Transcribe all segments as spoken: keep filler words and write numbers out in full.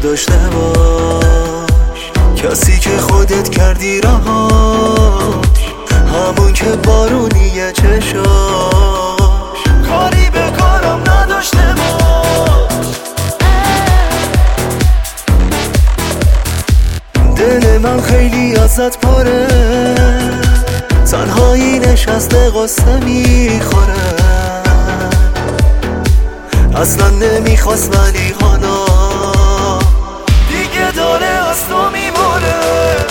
نداشته باش، کسی که خودت کردی رهاش، همون که بارونیه چشاش، کاری به کارم نداشته باش. دل من خیلی ازت پاره، تنهایی نشسته قصه میخوره، اصلا نمیخواست ولی حالا دیگه داره از تو میمونه.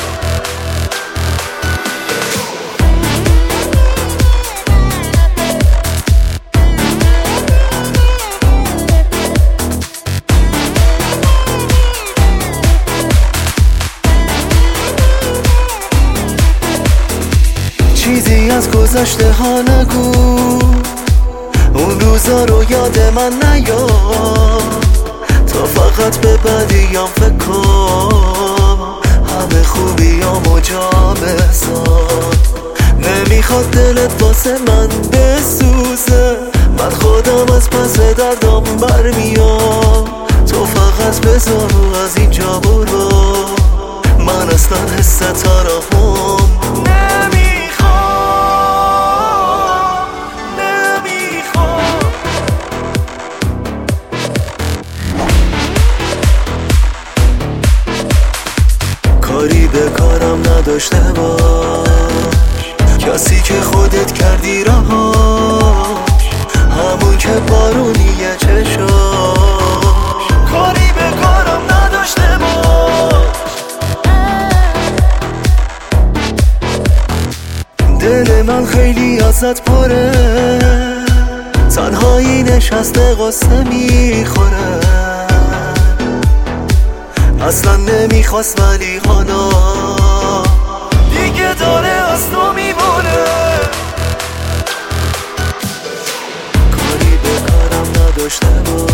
چیزی از گذشته ها نگو، اون روزا رو یاد من نیار، تا فقط به بدیم فکر کن، همه خوبیامو جا بذار. نمیخواد دلت واسه من بسوزه، من خودم از پس دردم برمیام، تو فقط بذار از اینجا برو، من اصلا حس ترحم کاری به کارم نداشته باش، کسی که خودت کردی رهاش، همون که بارونیه چشاش، کاری به کارم نداشته باش. دل من خیلی ازت پاره، تنهایی نشسته قصه میخوره، اصلا نمیخواست ولی حالا دیگه داره از تو میمونه. کاری به کارم نداشته باش.